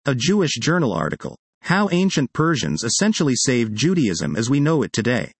A Jewish journal article. How Ancient Persians Essentially Saved Judaism as We Know It Today.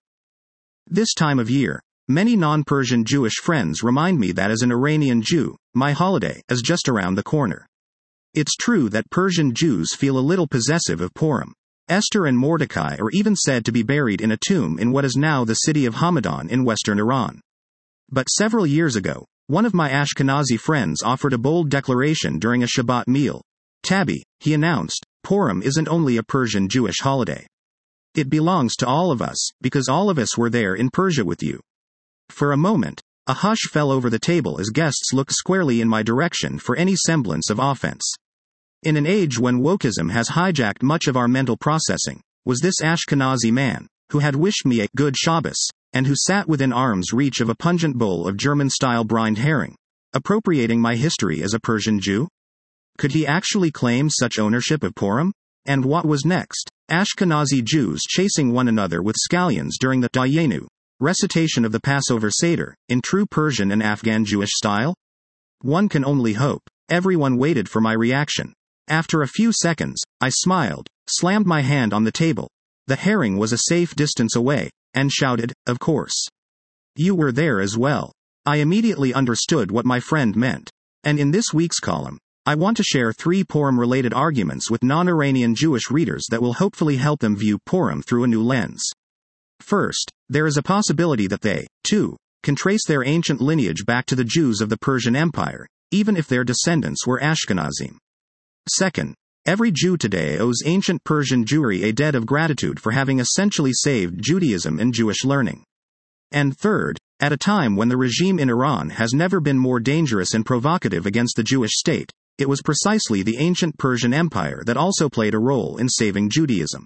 This time of year, many non-Persian Jewish friends remind me that as an Iranian Jew, my holiday is just around the corner. It's true that Persian Jews feel a little possessive of Purim. Esther and Mordecai are even said to be buried in a tomb in what is now the city of Hamadan in western Iran. But several years ago, one of my Ashkenazi friends offered a bold declaration during a Shabbat meal. Tabby, he announced, Purim isn't only a Persian Jewish holiday. It belongs to all of us, because all of us were there in Persia with you. For a moment, a hush fell over the table as guests looked squarely in my direction for any semblance of offense. In an age when wokeism has hijacked much of our mental processing, was this Ashkenazi man, who had wished me a good Shabbos, and who sat within arm's reach of a pungent bowl of German-style brined herring, appropriating my history as a Persian Jew? Could he actually claim such ownership of Purim? And what was next? Ashkenazi Jews chasing one another with scallions during the Dayenu recitation of the Passover Seder, in true Persian and Afghan Jewish style? One can only hope. Everyone waited for my reaction. After a few seconds, I smiled, slammed my hand on the table. The herring was a safe distance away, and shouted, "Of course. You were there as well." I immediately understood what my friend meant. And in this week's column, I want to share 3 Purim-related arguments with non-Iranian Jewish readers that will hopefully help them view Purim through a new lens. First, there is a possibility that they, too, can trace their ancient lineage back to the Jews of the Persian Empire, even if their descendants were Ashkenazim. Second, every Jew today owes ancient Persian Jewry a debt of gratitude for having essentially saved Judaism and Jewish learning. And third, at a time when the regime in Iran has never been more dangerous and provocative against the Jewish state, it was precisely the ancient Persian Empire that also played a role in saving Judaism.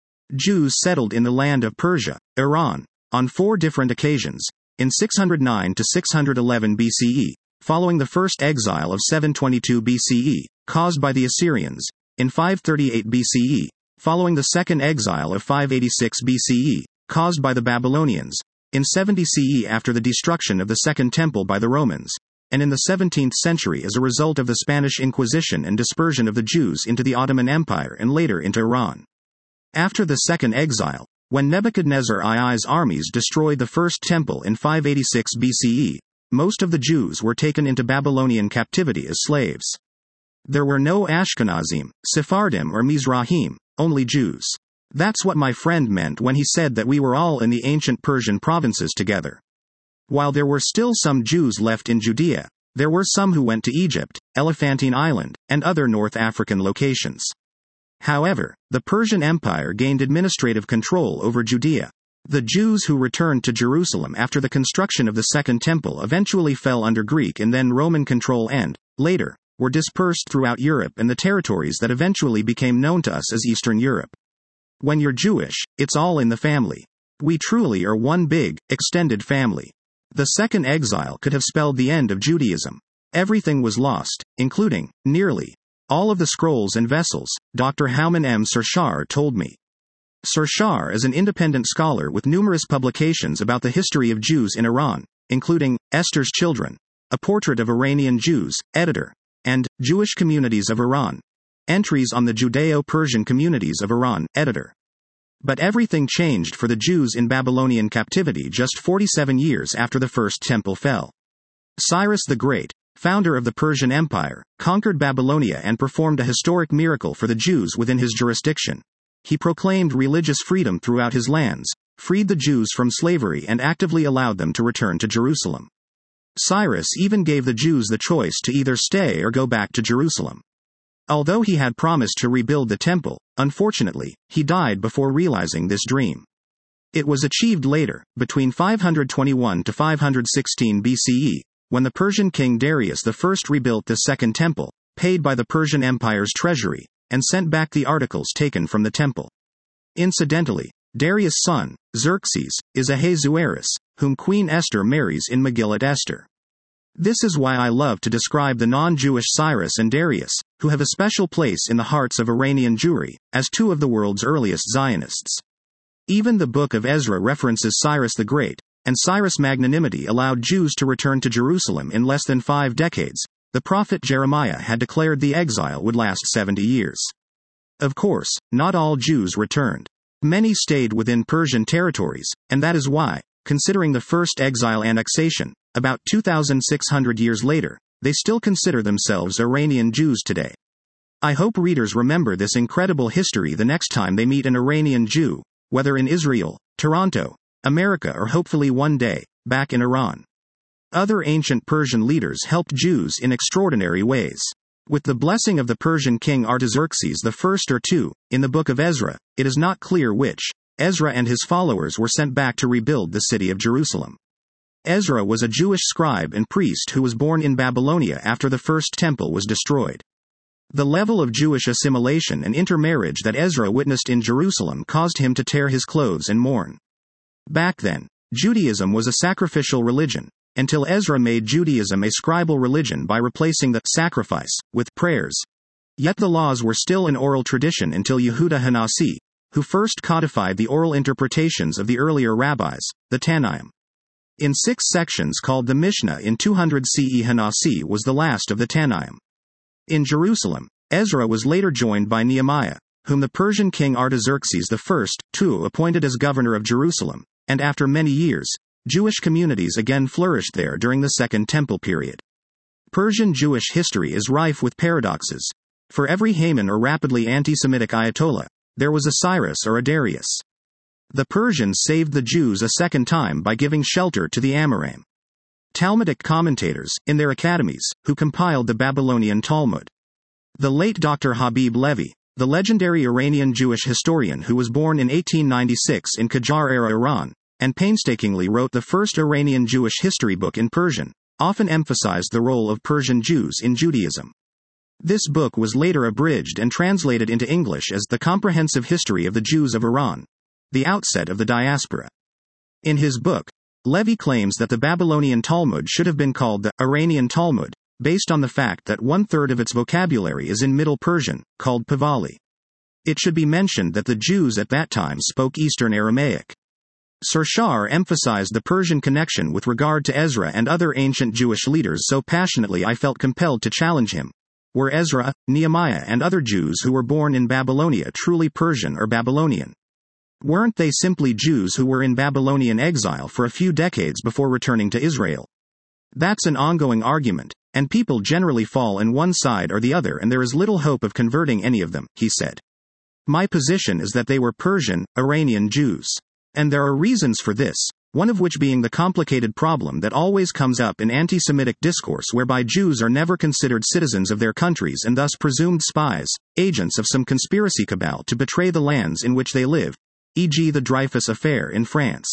Jews settled in the land of Persia, Iran, on 4 different occasions, in 609 to 611 BCE, following the first exile of 722 BCE, caused by the Assyrians, in 538 BCE, following the second exile of 586 BCE, caused by the Babylonians, in 70 CE after the destruction of the Second Temple by the Romans, and in the 17th century as a result of the Spanish Inquisition and dispersion of the Jews into the Ottoman Empire and later into Iran. After the second exile, when Nebuchadnezzar II's armies destroyed the First Temple in 586 BCE, most of the Jews were taken into Babylonian captivity as slaves. There were no Ashkenazim, Sephardim or Mizrahim, only Jews. That's what my friend meant when he said that we were all in the ancient Persian provinces together. While there were still some Jews left in Judea, there were some who went to Egypt, Elephantine Island, and other North African locations. However, the Persian Empire gained administrative control over Judea. The Jews who returned to Jerusalem after the construction of the Second Temple eventually fell under Greek and then Roman control and, later, were dispersed throughout Europe and the territories that eventually became known to us as Eastern Europe. When you're Jewish, it's all in the family. We truly are one big, extended family. The second exile could have spelled the end of Judaism. Everything was lost, including, nearly, all of the scrolls and vessels, Dr. Houman M. Sershar told me. Sershar is an independent scholar with numerous publications about the history of Jews in Iran, including Esther's Children, A Portrait of Iranian Jews, editor, and Jewish Communities of Iran, Entries on the Judeo-Persian Communities of Iran, editor. But everything changed for the Jews in Babylonian captivity just 47 years after the First Temple fell. Cyrus the Great, founder of the Persian Empire, conquered Babylonia and performed a historic miracle for the Jews within his jurisdiction. He proclaimed religious freedom throughout his lands, freed the Jews from slavery and actively allowed them to return to Jerusalem. Cyrus even gave the Jews the choice to either stay or go back to Jerusalem. Although he had promised to rebuild the temple, unfortunately, he died before realizing this dream. It was achieved later, between 521 to 516 BCE, when the Persian king Darius I rebuilt the Second Temple, paid by the Persian Empire's treasury, and sent back the articles taken from the temple. Incidentally, Darius' son, Xerxes, is Ahasuerus, whom Queen Esther marries in Megillat Esther. This is why I love to describe the non-Jewish Cyrus and Darius, who have a special place in the hearts of Iranian Jewry, as 2 of the world's earliest Zionists. Even the Book of Ezra references Cyrus the Great, and Cyrus' magnanimity allowed Jews to return to Jerusalem in less than 5 decades. The prophet Jeremiah had declared the exile would last 70 years. Of course, not all Jews returned. Many stayed within Persian territories, and that is why, considering the first exile annexation, about 2,600 years later, they still consider themselves Iranian Jews today. I hope readers remember this incredible history the next time they meet an Iranian Jew, whether in Israel, Toronto, America, or hopefully one day, back in Iran. Other ancient Persian leaders helped Jews in extraordinary ways. With the blessing of the Persian king Artaxerxes I or II, in the book of Ezra, it is not clear which, Ezra and his followers were sent back to rebuild the city of Jerusalem. Ezra was a Jewish scribe and priest who was born in Babylonia after the first temple was destroyed. The level of Jewish assimilation and intermarriage that Ezra witnessed in Jerusalem caused him to tear his clothes and mourn. Back then, Judaism was a sacrificial religion, until Ezra made Judaism a scribal religion by replacing the sacrifice with prayers. Yet the laws were still an oral tradition until Yehuda Hanasi, who first codified the oral interpretations of the earlier rabbis, the Tanaim. In 6 sections called the Mishnah in 200 CE, Hanasi was the last of the Tanaim. In Jerusalem, Ezra was later joined by Nehemiah, whom the Persian king Artaxerxes I, II appointed as governor of Jerusalem, and after many years, Jewish communities again flourished there during the Second Temple period. Persian Jewish history is rife with paradoxes. For every Haman or rapidly anti-Semitic Ayatollah, there was a Cyrus or a Darius. The Persians saved the Jews a second time by giving shelter to the Amoraim. Talmudic commentators, in their academies, who compiled the Babylonian Talmud. The late Dr. Habib Levy, the legendary Iranian Jewish historian who was born in 1896 in Qajar-era Iran, and painstakingly wrote the first Iranian Jewish history book in Persian, often emphasized the role of Persian Jews in Judaism. This book was later abridged and translated into English as The Comprehensive History of the Jews of Iran, the outset of the diaspora. In his book, Levy claims that the Babylonian Talmud should have been called the Iranian Talmud, based on the fact that 1/3 of its vocabulary is in Middle Persian, called Pahlavi. It should be mentioned that the Jews at that time spoke Eastern Aramaic. Sirshar emphasized the Persian connection with regard to Ezra and other ancient Jewish leaders so passionately I felt compelled to challenge him. Were Ezra, Nehemiah and other Jews who were born in Babylonia truly Persian or Babylonian? Weren't they simply Jews who were in Babylonian exile for a few decades before returning to Israel? That's an ongoing argument, and people generally fall on one side or the other and there is little hope of converting any of them, he said. My position is that they were Persian, Iranian Jews. And there are reasons for this, one of which being the complicated problem that always comes up in anti-Semitic discourse whereby Jews are never considered citizens of their countries and thus presumed spies, agents of some conspiracy cabal to betray the lands in which they live, e.g. the Dreyfus Affair in France.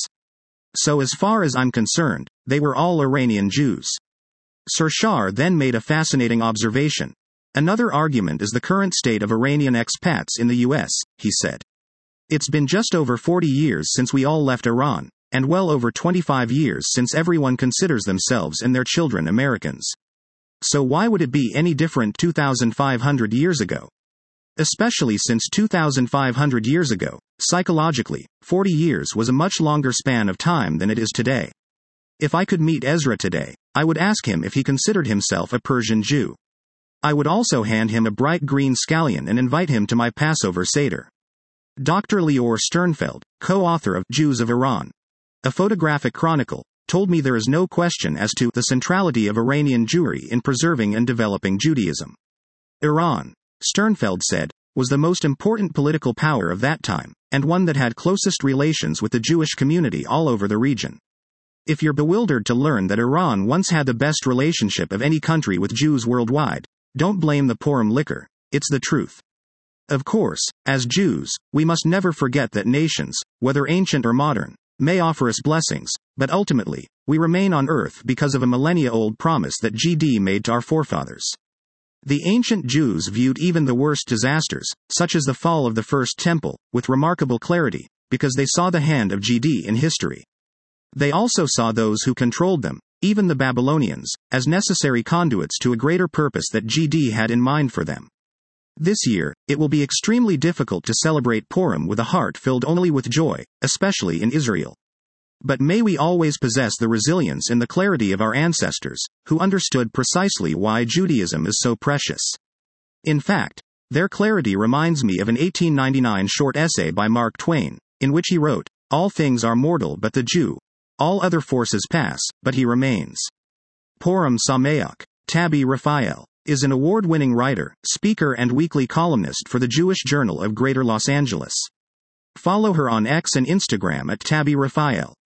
So as far as I'm concerned, they were all Iranian Jews. Sirshar then made a fascinating observation. Another argument is the current state of Iranian expats in the U.S., he said. It's been just over 40 years since we all left Iran, and well over 25 years since everyone considers themselves and their children Americans. So why would it be any different 2,500 years ago? Especially since 2,500 years ago, psychologically, 40 years was a much longer span of time than it is today. If I could meet Ezra today, I would ask him if he considered himself a Persian Jew. I would also hand him a bright green scallion and invite him to my Passover Seder. Dr. Lior Sternfeld, co-author of Jews of Iran, a photographic chronicle, told me there is no question as to the centrality of Iranian Jewry in preserving and developing Judaism. Iran, Sternfeld said, was the most important political power of that time, and one that had closest relations with the Jewish community all over the region. If you're bewildered to learn that Iran once had the best relationship of any country with Jews worldwide, don't blame the Purim liquor, it's the truth. Of course, as Jews, we must never forget that nations, whether ancient or modern, may offer us blessings, but ultimately, we remain on earth because of a millennia-old promise that GD made to our forefathers. The ancient Jews viewed even the worst disasters, such as the fall of the First Temple, with remarkable clarity, because they saw the hand of GD in history. They also saw those who controlled them, even the Babylonians, as necessary conduits to a greater purpose that GD had in mind for them. This year, it will be extremely difficult to celebrate Purim with a heart filled only with joy, especially in Israel. But may we always possess the resilience and the clarity of our ancestors, who understood precisely why Judaism is so precious. In fact, Their clarity reminds me of an 1899 short essay by Mark Twain, in which he wrote, "All things are mortal but the Jew. All other forces pass, but he remains." Purim Sameach. Tabby Raphael is an award-winning writer, speaker and weekly columnist for the Jewish Journal of Greater Los Angeles. Follow her on X and Instagram at Tabby Raphael.